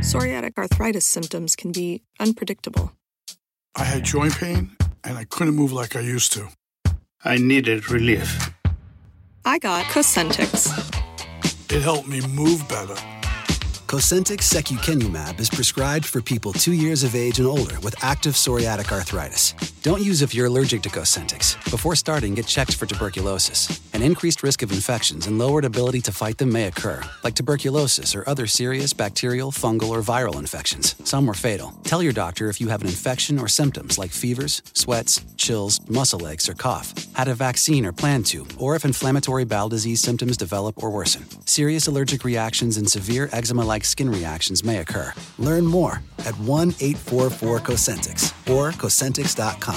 Psoriatic arthritis symptoms can be unpredictable. I had joint pain, and I couldn't move like I used to. I needed relief. I got Cosentyx. It helped me move better. Cosentyx secukinumab is prescribed for people 2 years of age and older with active psoriatic arthritis. Don't use if you're allergic to Cosentyx. Before starting, get checked for tuberculosis. An increased risk of infections and lowered ability to fight them may occur, like tuberculosis or other serious bacterial, fungal, or viral infections. Some were fatal. Tell your doctor if you have an infection or symptoms like fevers, sweats, chills, muscle aches, or cough, had a vaccine or plan to, or if inflammatory bowel disease symptoms develop or worsen. Serious allergic reactions and severe eczema-like skin reactions may occur. Learn more at 1-844-COSENTYX or Cosentyx.com.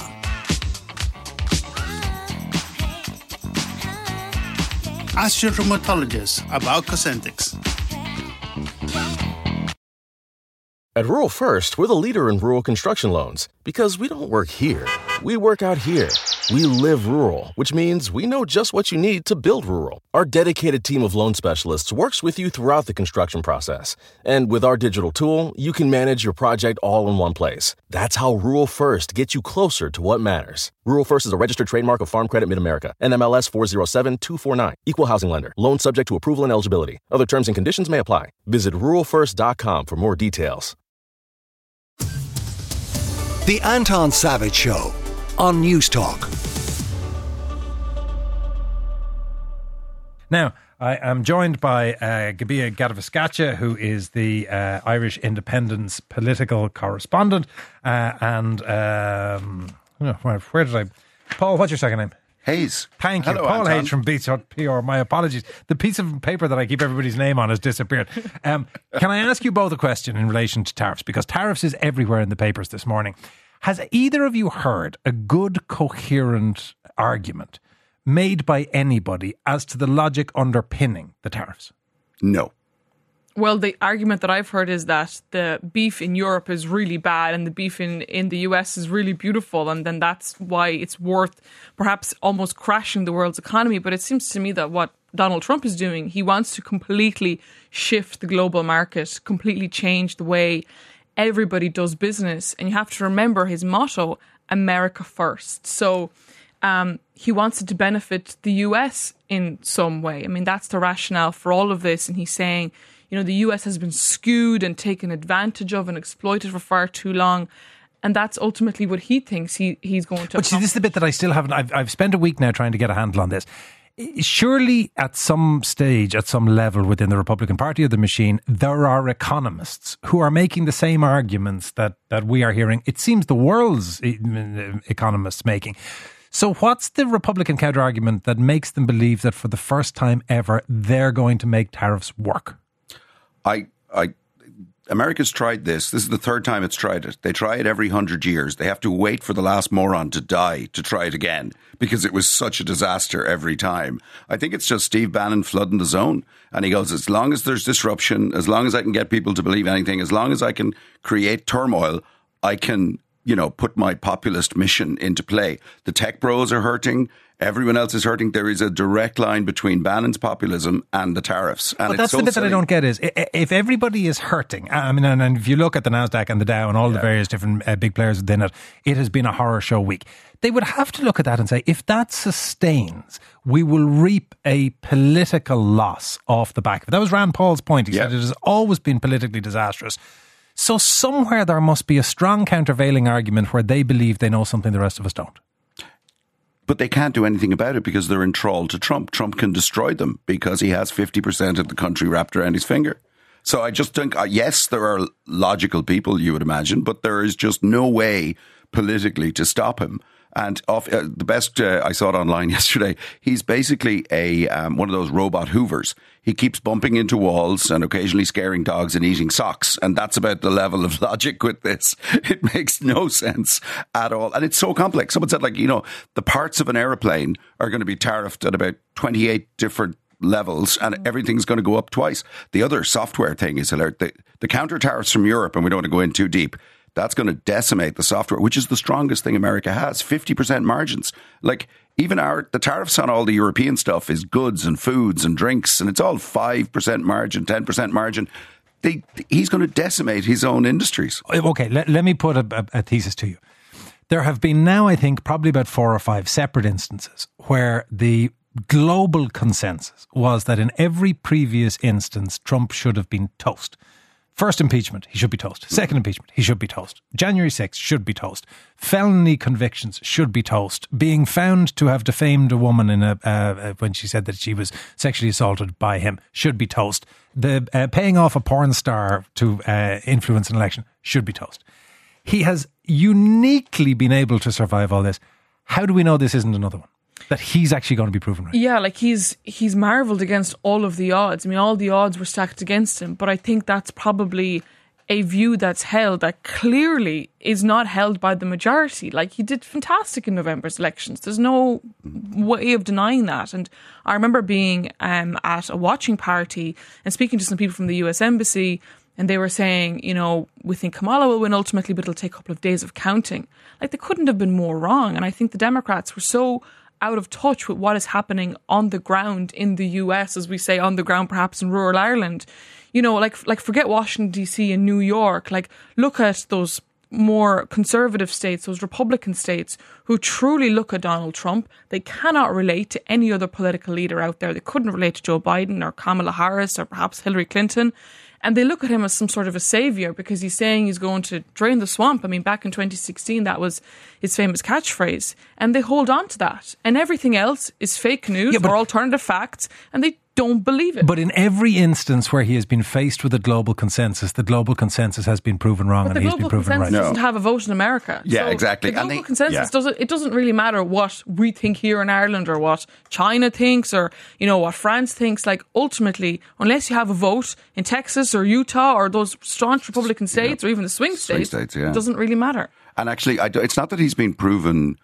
Ask your rheumatologist about Cosentyx. At Rural First, we're the leader in rural construction loans because we don't work here. We work out here. We live rural, which means we know just what you need to build rural. Our dedicated team of loan specialists works with you throughout the construction process. And with our digital tool, you can manage your project all in one place. That's how Rural First gets you closer to what matters. Rural First is a registered trademark of Farm Credit Mid-America, NMLS 407249. Equal housing lender. Loan subject to approval and eligibility. Other terms and conditions may apply. Visit ruralfirst.com for more details. The Anton Savage Show on News Talk. Now, I am joined by Gabia Gadavascacha, who is the Irish Independent's political correspondent. Where did I... Paul, what's your second name? Hayes. Thank you. Hello, Paul Anton. Hayes from Beats PR. My apologies. The piece of paper that I keep everybody's name on has disappeared. Can I ask you both a question in relation to tariffs? Because tariffs is everywhere in the papers this morning. Has either of you heard a good, coherent argument made by anybody as to the logic underpinning the tariffs? No. Well, the argument that I've heard is that the beef in Europe is really bad and the beef in the US is really beautiful, and then that's why it's worth perhaps almost crashing the world's economy. But it seems to me that what Donald Trump is doing, he wants to completely shift the global market, completely change the way everybody does business. And you have to remember his motto, America first. So he wants it to benefit the US in some way. I mean, that's the rationale for all of this. And he's saying, you know, the US has been skewed and taken advantage of and exploited for far too long. And that's ultimately what he thinks he's going to... But see, this is the bit that I still haven't... I've spent a week now trying to get a handle on this. Surely at some stage, at some level within the Republican Party or the machine, there are economists who are making the same arguments that we are hearing. It seems the world's economists making. So what's the Republican counter-argument that makes them believe that for the first time ever, they're going to make tariffs work? America's tried this. This is the third time it's tried it. They try it every 100 years. They have to wait for the last moron to die to try it again because it was such a disaster every time. I think it's just Steve Bannon flooding the zone. And he goes, as long as there's disruption, as long as I can get people to believe anything, as long as I can create turmoil, I can, put my populist mission into play. The tech bros are hurting. Everyone else is hurting. There is a direct line between Bannon's populism and the tariffs. And but that's the bit that I don't get is, if everybody is hurting, I mean, and if you look at the NASDAQ and the Dow and all the various different big players within it, it has been a horror show week. They would have to look at that and say, if that sustains, we will reap a political loss off the back of it. That was Rand Paul's point. He said it has always been politically disastrous. So somewhere there must be a strong countervailing argument where they believe they know something the rest of us don't. But they can't do anything about it because they're enthralled to Trump. Trump can destroy them because he has 50% of the country wrapped around his finger. So I just think, yes, there are logical people, you would imagine, but there is just no way politically to stop him. And the best, I saw it online yesterday, he's basically one of those robot hoovers. He keeps bumping into walls and occasionally scaring dogs and eating socks. And that's about the level of logic with this. It makes no sense at all. And it's so complex. Someone said, the parts of an aeroplane are going to be tariffed at about 28 different levels and everything's going to go up twice. The other software thing is hilarious. The counter tariffs from Europe, and we don't want to go in too deep, that's going to decimate the software, which is the strongest thing America has, 50% margins. Even the tariffs on all the European stuff is goods and foods and drinks, and it's all 5% margin, 10% margin. he's going to decimate his own industries. Okay, let me put a thesis to you. There have been now, I think, probably about 4 or 5 separate instances where the global consensus was that in every previous instance, Trump should have been toast. First impeachment, he should be toast. Second impeachment, he should be toast. January 6th should be toast. Felony convictions should be toast. Being found to have defamed a woman in when she said that she was sexually assaulted by him should be toast. The paying off a porn star to influence an election should be toast. He has uniquely been able to survive all this. How do we know this isn't another one? That he's actually going to be proven right? Yeah, like he's marvelled against all of the odds. I mean, all the odds were stacked against him, but I think that's probably a view that's held that clearly is not held by the majority. Like, he did fantastic in November's elections. There's no way of denying that. And I remember being at a watching party and speaking to some people from the US Embassy, and they were saying, you know, we think Kamala will win ultimately, but it'll take a couple of days of counting. Like, they couldn't have been more wrong. And I think the Democrats were so out of touch with what is happening on the ground in the US, as we say, on the ground perhaps in rural Ireland. You know, like forget Washington DC and New York. Like, look at those more conservative states, those Republican states who truly look at Donald Trump. They cannot relate to any other political leader out there. They couldn't relate to Joe Biden or Kamala Harris or perhaps Hillary Clinton. And they look at him as some sort of a savior because he's saying he's going to drain the swamp. I mean, back in 2016, that was his famous catchphrase. And they hold on to that. And everything else is fake news or alternative facts. And they don't believe it. But in every instance where he has been faced with a global consensus, the global consensus has been proven wrong and he's been proven right. The global consensus doesn't have a vote in America. Yeah, so exactly. The global consensus doesn't really matter what we think here in Ireland or what China thinks or, you know, what France thinks. Like, ultimately, unless you have a vote in Texas or Utah or those staunch Republican states or even the swing states, it doesn't really matter. And actually, it's not that he's been proven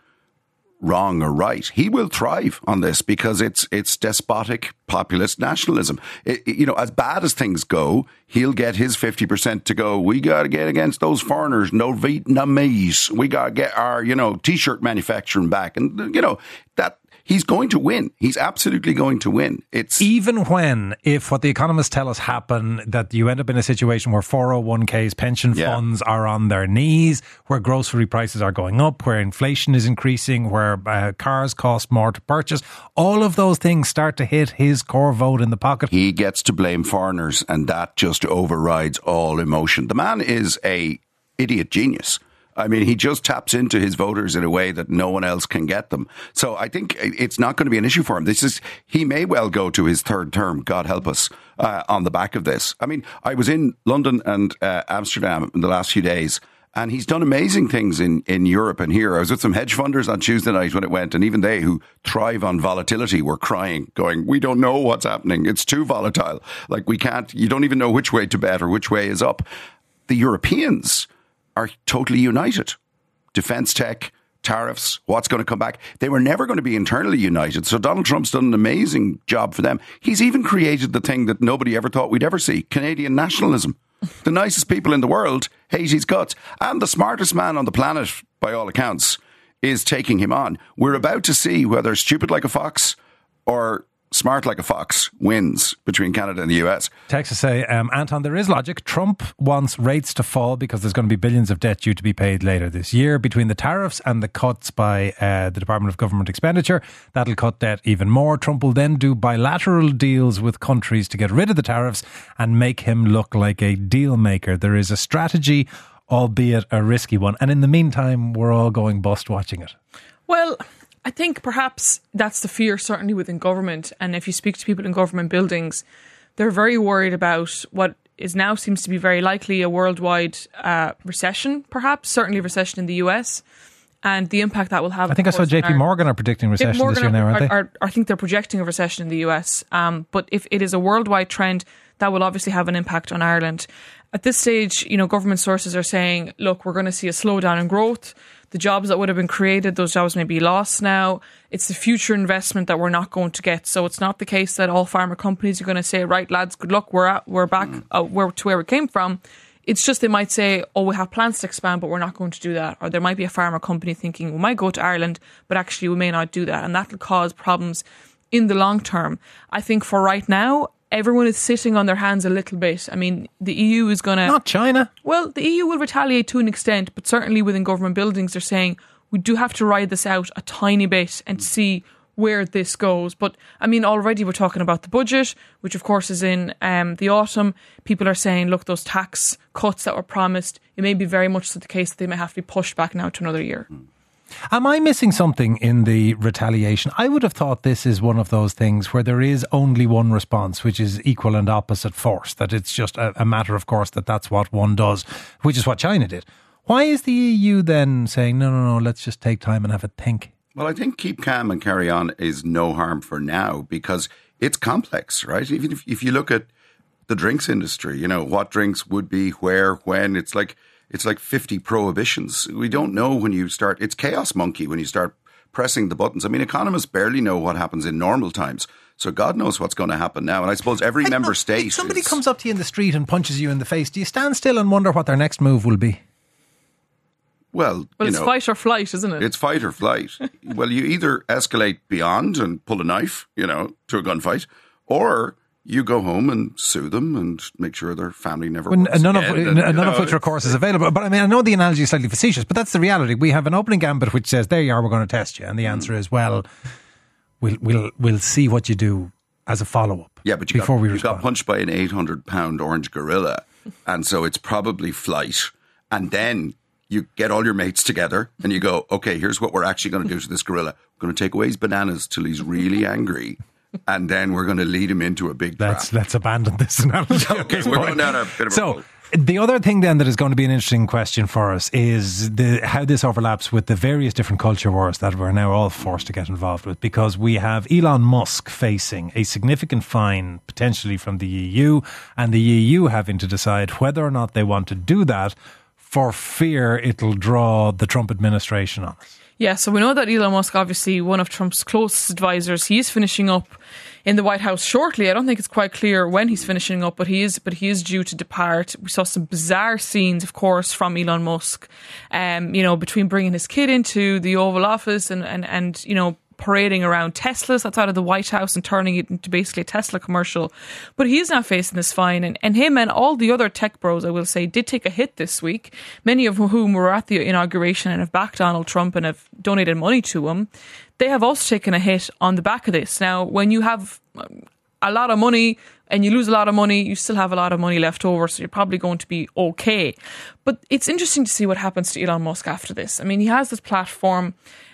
wrong or right. He will thrive on this because it's despotic populist nationalism. You know, as bad as things go, he'll get his 50% to go, we got to get against those foreigners, no Vietnamese. We got to get our, you know, T-shirt manufacturing back. And, you know, that he's going to win. He's absolutely going to win. It's even when, if what the economists tell us happen, that you end up in a situation where 401ks, pension funds are on their knees, where grocery prices are going up, where inflation is increasing, where cars cost more to purchase, all of those things start to hit his core vote in the pocket. He gets to blame foreigners, and that just overrides all emotion. The man is a idiot genius. I mean, he just taps into his voters in a way that no one else can get them. So I think it's not going to be an issue for him. He may well go to his third term, God help us, on the back of this. I mean, I was in London and Amsterdam in the last few days, and he's done amazing things in Europe and here. I was with some hedge funders on Tuesday night when it went, and even they who thrive on volatility were crying, going, we don't know what's happening. It's too volatile. Like, you don't even know which way to bet or which way is up. The Europeans are totally united. Defence tech, tariffs, what's going to come back. They were never going to be internally united. So Donald Trump's done an amazing job for them. He's even created the thing that nobody ever thought we'd ever see, Canadian nationalism. The nicest people in the world hate his guts. And the smartest man on the planet, by all accounts, is taking him on. We're about to see whether stupid like a fox or smart like a fox wins between Canada and the US. Texas say, Anton, there is logic. Trump wants rates to fall because there's going to be billions of debt due to be paid later this year. Between the tariffs and the cuts by the Department of Government Expenditure, that'll cut debt even more. Trump will then do bilateral deals with countries to get rid of the tariffs and make him look like a deal maker. There is a strategy, albeit a risky one. And in the meantime, we're all going bust watching it. Well, I think perhaps that's the fear, certainly within government. And if you speak to people in government buildings, they're very worried about what is now seems to be very likely a worldwide recession, perhaps, certainly a recession in the US, and the impact that will have. I think I saw JP Morgan are predicting recession this year now, aren't they? I think they're projecting a recession in the US. But if it is a worldwide trend, that will obviously have an impact on Ireland. At this stage, you know, government sources are saying, look, we're going to see a slowdown in growth. The jobs that would have been created, those jobs may be lost now. It's the future investment that we're not going to get. So it's not the case that all pharma companies are going to say, right, lads, good luck, we're back to where we came from. It's just they might say, oh, we have plans to expand, but we're not going to do that. Or there might be a pharma company thinking, we might go to Ireland, but actually we may not do that. And that will cause problems in the long term. I think for right now, everyone is sitting on their hands a little bit. I mean, the EU is going to... Not China. Well, the EU will retaliate to an extent, but certainly within government buildings, they're saying we do have to ride this out a tiny bit and see where this goes. But I mean, already we're talking about the budget, which of course is in the autumn. People are saying, look, those tax cuts that were promised, it may be very much so the case that they may have to be pushed back now to another year. Am I missing something in the retaliation? I would have thought this is one of those things where there is only one response, which is equal and opposite force, that it's just a matter of course that's what one does, which is what China did. Why is the EU then saying, no, let's just take time and have a think? Well, I think keep calm and carry on is no harm for now, because it's complex, right? Even if you look at the drinks industry, you know, what drinks would be where, when, it's like 50 prohibitions. We don't know when you start. It's chaos monkey when you start pressing the buttons. I mean, economists barely know what happens in normal times. So God knows what's going to happen now. And I suppose every member state... If somebody comes up to you in the street and punches you in the face, do you stand still and wonder what their next move will be? Well, it's fight or flight, isn't it? It's fight or flight. Well, you either escalate beyond and pull a knife, to a gunfight, or you go home and sue them and make sure their family never works none of which recourse is available. But I mean, I know the analogy is slightly facetious, but that's the reality. We have an opening gambit which says, there you are, we're going to test you. And the answer is, well, we'll see what you do as a follow-up. Yeah, but you got punched by an 800-pound orange gorilla, and so it's probably flight. And then you get all your mates together and you go, okay, here's what we're actually going to do to this gorilla. We're going to take away his bananas till he's really angry. And then we're going to lead him into a big trap. Let's abandon this analogy. Okay, we're going down a bit of a road. The other thing then that is going to be an interesting question for us is how this overlaps with the various different culture wars that we're now all forced to get involved with, because we have Elon Musk facing a significant fine potentially from the EU, and the EU having to decide whether or not they want to do that for fear it'll draw the Trump administration on us. Yeah, so we know that Elon Musk, obviously one of Trump's closest advisors, he is finishing up in the White House shortly. I don't think it's quite clear when he's finishing up, but he is due to depart. We saw some bizarre scenes, of course, from Elon Musk, between bringing his kid into the Oval Office and parading around Teslas outside of the White House and turning it into basically a Tesla commercial. But he is now facing this fine, and him and all the other tech bros, I will say, did take a hit this week, many of whom were at the inauguration and have backed Donald Trump and have donated money to him. They have also taken a hit on the back of this. Now, when you have a lot of money and you lose a lot of money, you still have a lot of money left over, so you're probably going to be okay. But it's interesting to see what happens to Elon Musk after this. I mean, he has this platform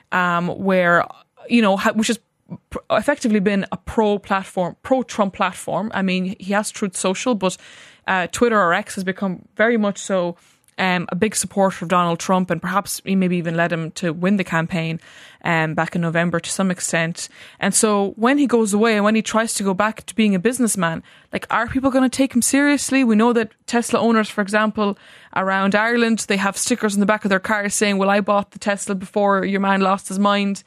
which has effectively been a pro-Trump platform. I mean, he has Truth Social, but Twitter or X has become very much so a big supporter of Donald Trump, and perhaps he maybe even led him to win the campaign back in November to some extent. And so when he goes away and when he tries to go back to being a businessman, are people going to take him seriously? We know that Tesla owners, for example, around Ireland, they have stickers on the back of their cars saying, well, I bought the Tesla before your man lost his mind.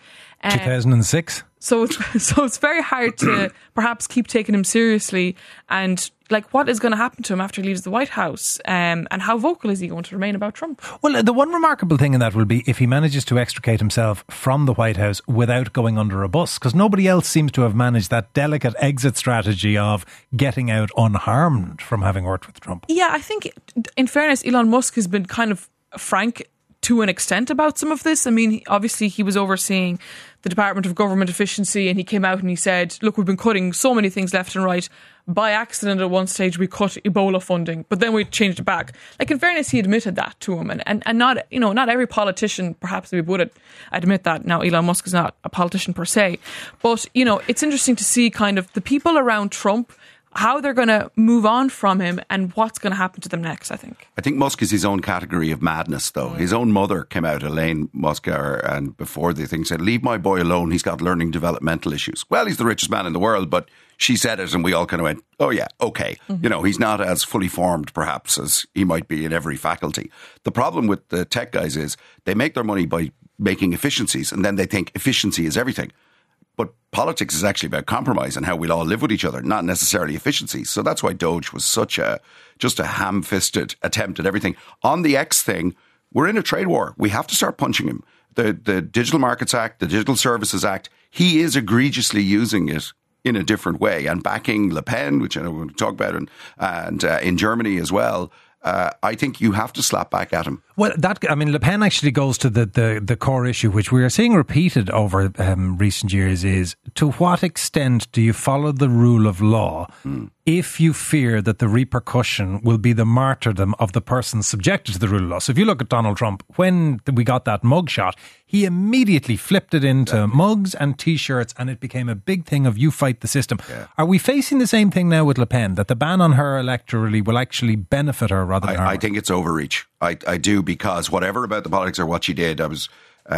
2006. So it's very hard to perhaps keep taking him seriously, and what is going to happen to him after he leaves the White House, and how vocal is he going to remain about Trump? Well, the one remarkable thing in that will be if he manages to extricate himself from the White House without going under a bus, because nobody else seems to have managed that delicate exit strategy of getting out unharmed from having worked with Trump. Yeah, I think in fairness, Elon Musk has been kind of frank to an extent about some of this. I mean, obviously he was overseeing the Department of Government Efficiency, and he came out and he said, look, we've been cutting so many things left and right. By accident at one stage we cut Ebola funding, but then we changed it back. In fairness, he admitted that to him, and not every politician perhaps would admit that. Now, Elon Musk is not a politician per se, but it's interesting to see kind of the people around Trump, how they're going to move on from him and what's going to happen to them next, I think. I think Musk is his own category of madness, though. His own mother came out, Elaine Musk, and before the thing said, leave my boy alone, he's got learning developmental issues. Well, he's the richest man in the world, but she said it and we all kind of went, oh yeah, okay. Mm-hmm. He's not as fully formed perhaps as he might be in every faculty. The problem with the tech guys is they make their money by making efficiencies, and then they think efficiency is everything. But politics is actually about compromise and how we'll all live with each other, not necessarily efficiency. So that's why Doge was just a ham-fisted attempt at everything. On the X thing, we're in a trade war. We have to start punching him. The Digital Markets Act, the Digital Services Act, he is egregiously using it in a different way, and backing Le Pen, which I know we're going to talk about, and in Germany as well, I think you have to slap back at him. Well, Le Pen actually goes to the core issue, which we are seeing repeated over recent years, is to what extent do you follow the rule of law if you fear that the repercussion will be the martyrdom of the person subjected to the rule of law? So if you look at Donald Trump, when we got that mugshot, he immediately flipped it into mugs and T-shirts, and it became a big thing of you fight the system. Yeah. Are we facing the same thing now with Le Pen, that the ban on her electorally will actually benefit her rather than her? I think it's overreach. I do, because whatever about the politics or what she did, I was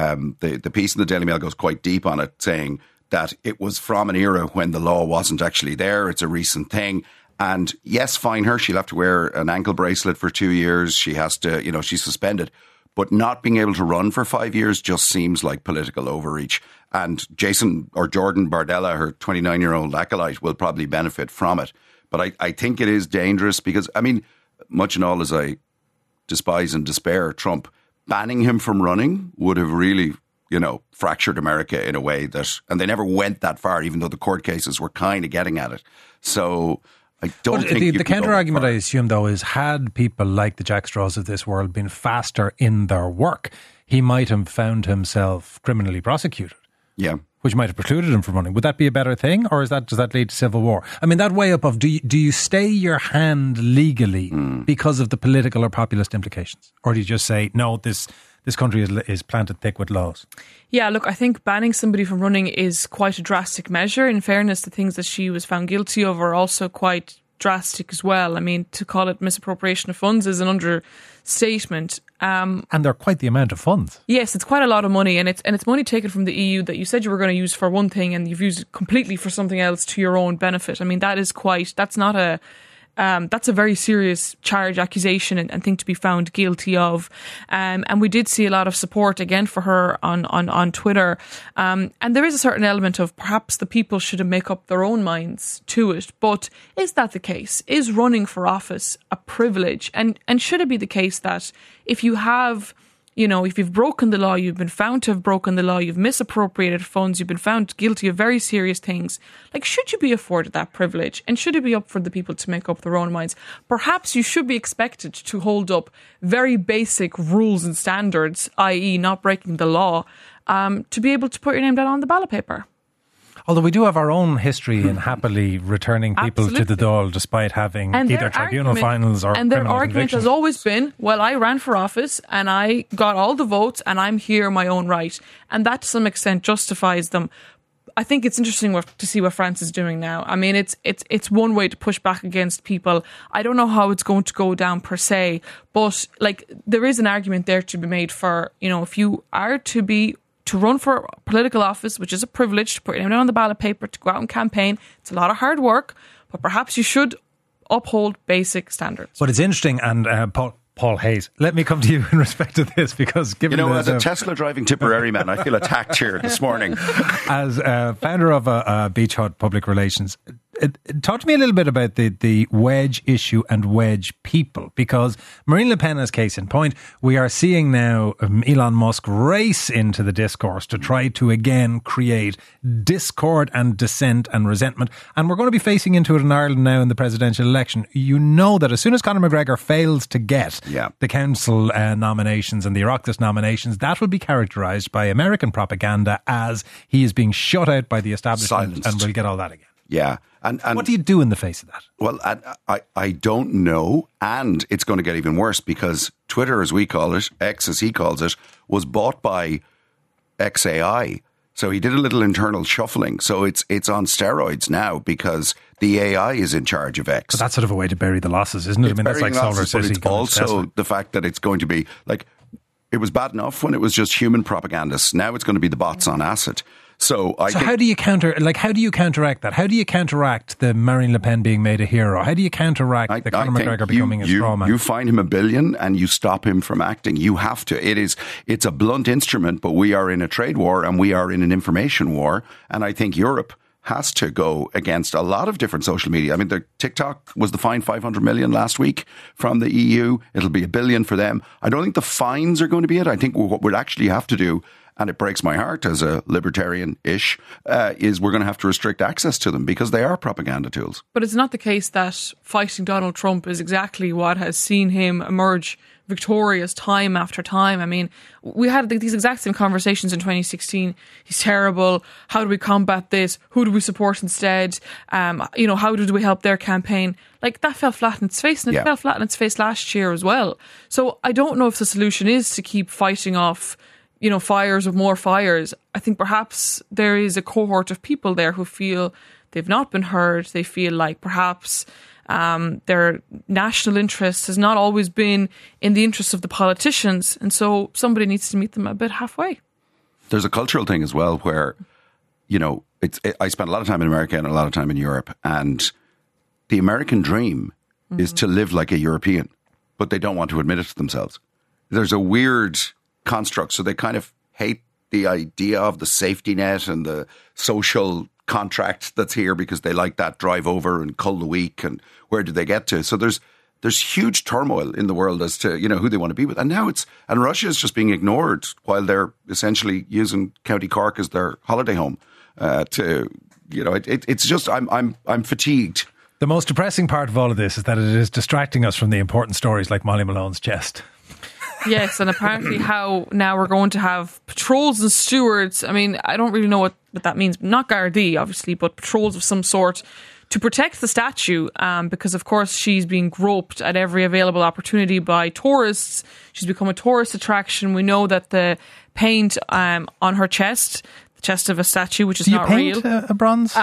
the piece in the Daily Mail goes quite deep on it, saying that it was from an era when the law wasn't actually there. It's a recent thing. And yes, fine her. She'll have to wear an ankle bracelet for 2 years. She has to, she's suspended. But not being able to run for 5 years just seems like political overreach. And Jordan Bardella, her 29-year-old acolyte, will probably benefit from it. But I think it is dangerous because, much and all as I despise and despair Trump, banning him from running would have really, fractured America in a way and they never went that far, even though the court cases were kind of getting at it. So I don't think the counter argument, I assume, though, is had people like the Jack Straws of this world been faster in their work, he might have found himself criminally prosecuted. Yeah. Which might have precluded him from running. Would that be a better thing, or does that lead to civil war? That way up of do you stay your hand legally because of the political or populist implications, or do you just say no? This country is planted thick with laws. Yeah, look, I think banning somebody from running is quite a drastic measure. In fairness, the things that she was found guilty of are also quite drastic as well. To call it misappropriation of funds is an understatement. And they're quite the amount of funds. Yes, it's quite a lot of money, and it's money taken from the EU that you said you were going to use for one thing, and you've used it completely for something else to your own benefit. That's a very serious charge, accusation, and thing to be found guilty of. And we did see a lot of support again for her on Twitter. And there is a certain element of perhaps the people should make up their own minds to it. But is that the case? Is running for office a privilege? And should it be the case that if you have, if you've broken the law, you've been found to have broken the law, you've misappropriated funds, you've been found guilty of very serious things, should you be afforded that privilege? And should it be up for the people to make up their own minds? Perhaps you should be expected to hold up very basic rules and standards, i.e. not breaking the law, to be able to put your name down on the ballot paper. Although we do have our own history in happily returning people Absolutely. to the Dáil despite having either tribunal finals or and their criminal argument convictions. has always been, well, I ran for office and I got all the votes and I'm here in my own right. And that to some extent justifies them. I think it's interesting to see what France is doing now. It's one way to push back against people. I don't know how it's going to go down per se, but there is an argument there to be made for, if you are to run for political office, which is a privilege, to put your name on the ballot paper, to go out and campaign. It's a lot of hard work, but perhaps you should uphold basic standards. But it's interesting, and Paul Hayes, let me come to you in respect to this, because given as a Tesla driving Tipperary man, I feel attacked here this morning. As founder of Beach Hut Public Relations, talk to me a little bit about the wedge issue and wedge people, because Marine Le Pen is case in point. We are seeing now Elon Musk race into the discourse to try to again create discord and dissent and resentment. And we're going to be facing into it in Ireland now in the presidential election. You know that as soon as Conor McGregor fails to get the council nominations and the Oireachtas nominations, that will be characterised by American propaganda as he is being shut out by the establishment. Silenced. And we'll get all that again. Yeah. And what do you do in the face of that? Well, I don't know. And it's going to get even worse because Twitter, as we call it, X as he calls it, was bought by XAI. So he did a little internal shuffling. So it's on steroids now because the AI is in charge of X. But that's sort of a way to bury the losses, isn't it? It's that's like Solar City. But it's also the fact that it's going to be it was bad enough when it was just human propagandists. Now it's going to be the bots on acid. So how do you counteract that? How do you counteract the Marine Le Pen being made a hero? How do you counteract the Conor McGregor becoming a straw man? You find him $1 billion and you stop him from acting. You have to. It's a blunt instrument, but we are in a trade war and we are in an information war. And I think Europe has to go against a lot of different social media. The TikTok was the fine 500 million last week from the EU. It'll be $1 billion for them. I don't think the fines are going to be it. I think what we'd actually have to do, and it breaks my heart as a libertarian-ish, is we're going to have to restrict access to them because they are propaganda tools. But it's not the case that fighting Donald Trump is exactly what has seen him emerge victorious time after time. I mean, we had these exact same conversations in 2016. He's terrible. How do we combat this? Who do we support instead? How do we help their campaign? Like, that fell flat in its face, and it fell flat in its face last year as well. So I don't know if the solution is to keep fighting off, fires of more fires. I think perhaps there is a cohort of people there who feel they've not been heard. They feel like perhaps their national interest has not always been in the interests of the politicians. And so somebody needs to meet them a bit halfway. There's a cultural thing as well where, I spent a lot of time in America and a lot of time in Europe, and the American dream is to live like a European, but they don't want to admit it to themselves. There's a weird construct. So they kind of hate the idea of the safety net and the social contract that's here because they like that drive over and cull the week and where do they get to? So there's huge turmoil in the world as to, who they want to be with. And now Russia is just being ignored while they're essentially using County Cork as their holiday home it's just, I'm fatigued. The most depressing part of all of this is that it is distracting us from the important stories like Molly Malone's chest. Yes, and apparently how now we're going to have patrols and stewards. I mean, I don't really know what that means. Not Gardaí, obviously, but patrols of some sort to protect the statue because, of course, she's being groped at every available opportunity by tourists. She's become a tourist attraction. We know that the paint on her chest of a statue, which is not real. Do you paint a bronze?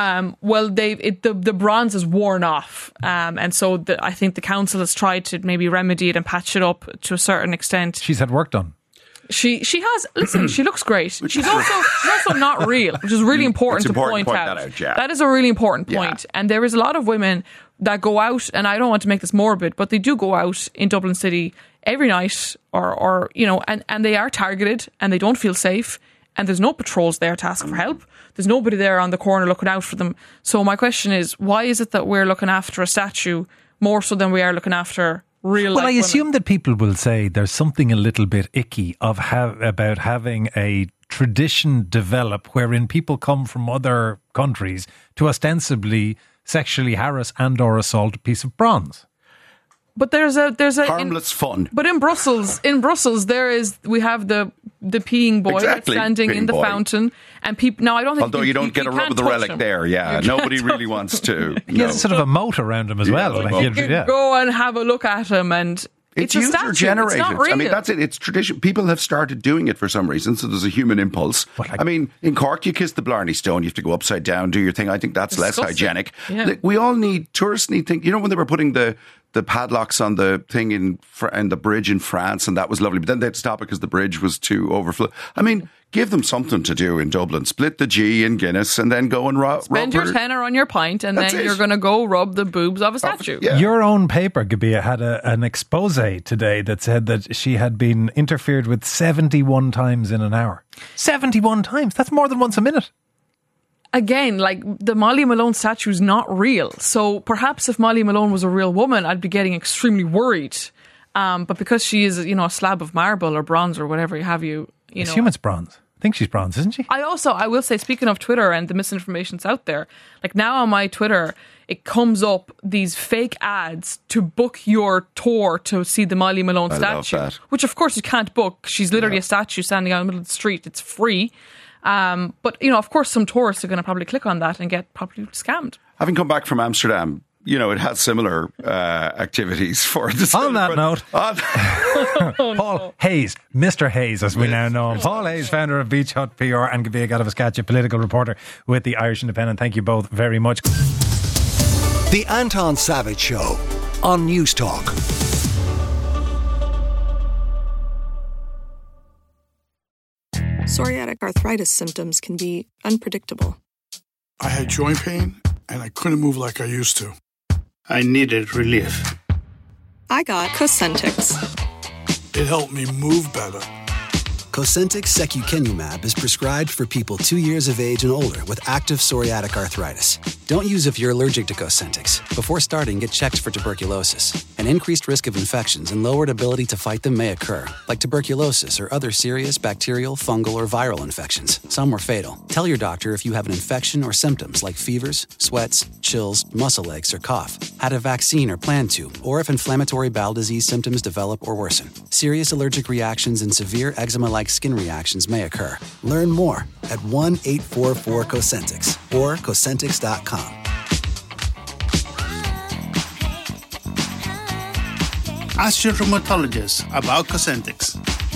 The bronze is worn off, and so I think the council has tried to maybe remedy it and patch it up to a certain extent. She's had work done. She has. Listen, she looks great. She's also not real, which is really important to point out. That is a really important point. Yeah. And there is a lot of women that go out, and I don't want to make this morbid, but they do go out in Dublin City every night, and they are targeted, and they don't feel safe. And there's no patrols there to ask for help. There's nobody there on the corner looking out for them. So my question is, why is it that we're looking after a statue more so than we are looking after real life Well, I women? assume that people will say there's something a little bit icky about having a tradition develop wherein people come from other countries to ostensibly sexually harass and or assault a piece of bronze. But there's a harmless fun. But in Brussels, we have the peeing boy that's standing in the fountain, and people. No, I don't think. Although you don't get a rub of the relic there, nobody really wants to. He has sort of a moat around him as well. You can go and have a look at him, and it's a statue. Generated. It's not real. I mean, that's it. It's tradition. People have started doing it for some reason, so there's a human impulse. In Cork, you kiss the Blarney Stone, you have to go upside down, do your thing. I think that's less hygienic. Yeah. Tourists need things. When they were putting the padlocks on the thing in the bridge in France, and that was lovely. But then they'd stop it because the bridge was too overflow. I mean, give them something to do in Dublin. Split the G in Guinness and then go and spend your tenner on your pint, and then you're going to go rub the boobs of a statue. Yeah. Your own paper, Gabia, had an expose today that said that she had been interfered with 71 times in an hour. 71 times. That's more than once a minute. Again, like, the Molly Malone statue is not real. So perhaps if Molly Malone was a real woman, I'd be getting extremely worried. But because she is, a slab of marble or bronze or whatever you have, I assume it's bronze. I think she's bronze, isn't she? I will say, speaking of Twitter and the misinformation's out there, like, now on my Twitter, it comes up these fake ads to book your tour to see the Molly Malone statue, which of course you can't book. She's literally a statue standing out in the middle of the street. It's free. But, of course, some tourists are going to probably click on that and get probably scammed. Having come back from Amsterdam, it has similar activities for the On that note, Paul Hayes, Mr. Hayes, as we now know him. Paul Hayes, founder of Beach Hut PR, and Gabia Gadavaskatcha, political reporter with the Irish Independent. Thank you both very much. The Anton Savage Show on News Talk. Psoriatic arthritis symptoms can be unpredictable. I had joint pain, and I couldn't move like I used to. I needed relief. I got Cosentix. It helped me move better. Cosentyx secukinumab is prescribed for people 2 years of age and older with active psoriatic arthritis. Don't use if you're allergic to Cosentyx. Before starting, get checked for tuberculosis. An increased risk of infections and lowered ability to fight them may occur, like tuberculosis or other serious bacterial, fungal, or viral infections. Some were fatal. Tell your doctor if you have an infection or symptoms like fevers, sweats, chills, muscle aches, or cough, had a vaccine or plan to, or if inflammatory bowel disease symptoms develop or worsen. Serious allergic reactions and severe eczema-like skin reactions may occur. Learn more at 1-844-COSENTYX or Cosentyx.com. Ask your rheumatologist about Cosentyx.